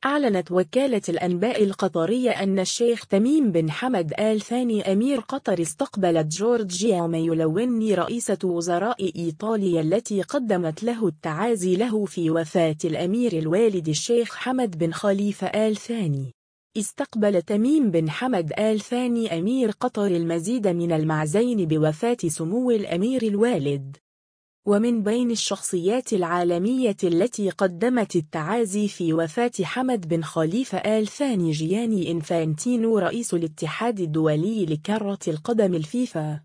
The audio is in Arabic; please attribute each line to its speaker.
Speaker 1: أعلنت وكالة الأنباء القطرية أن الشيخ تميم بن حمد آل ثاني أمير قطر استقبلت جورجيا ميلوني رئيسة وزراء إيطاليا التي قدمت له التعازي له في وفاة الأمير الوالد الشيخ حمد بن خليفة آل ثاني. استقبل تميم بن حمد آل ثاني أمير قطر المزيد من المعزين بوفاة سمو الأمير الوالد. ومن بين الشخصيات العالمية التي قدمت التعازي في وفاة حمد بن خليفة آل ثاني جياني إنفانتينو رئيس الاتحاد الدولي لكرة القدم الفيفا.